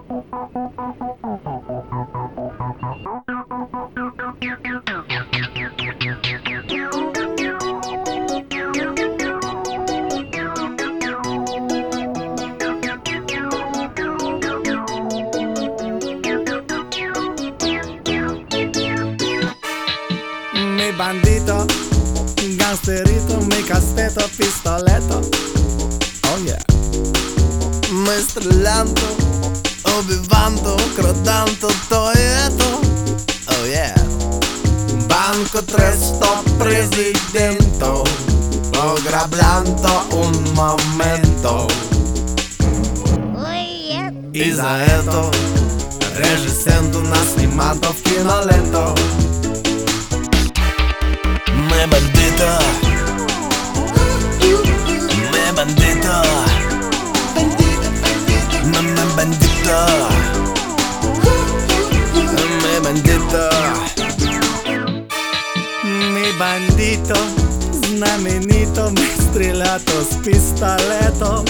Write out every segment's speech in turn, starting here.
Mi bandito, gangsterito, mi casteto, pistoleto. Oh yeah. Мы стрелянто, убиванто, краданто, то и это. Oh yeah. Banco 300 presidento, ограблянто un momento. И за это режисенту нас снимато в киноленту. Мы бандито, мы бандито, мы бандито, мы бандито. Mi bandito, знаменито, ми стрелято с пистолето.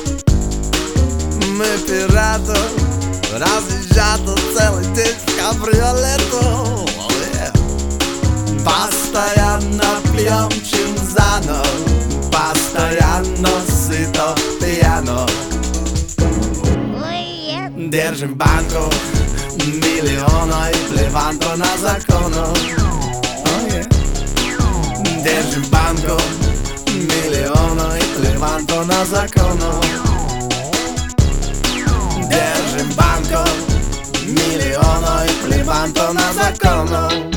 Мы пирато, разъезжато целый день в кабриолето. Oh yeah. Постоянно пьем чинзано, постоянно сито пьяно. Держим банку милиона и плеванто на закону. Oh yeah. Держим банку милиона и плеванто на закону. Держим банку милиона и плеванто на закону.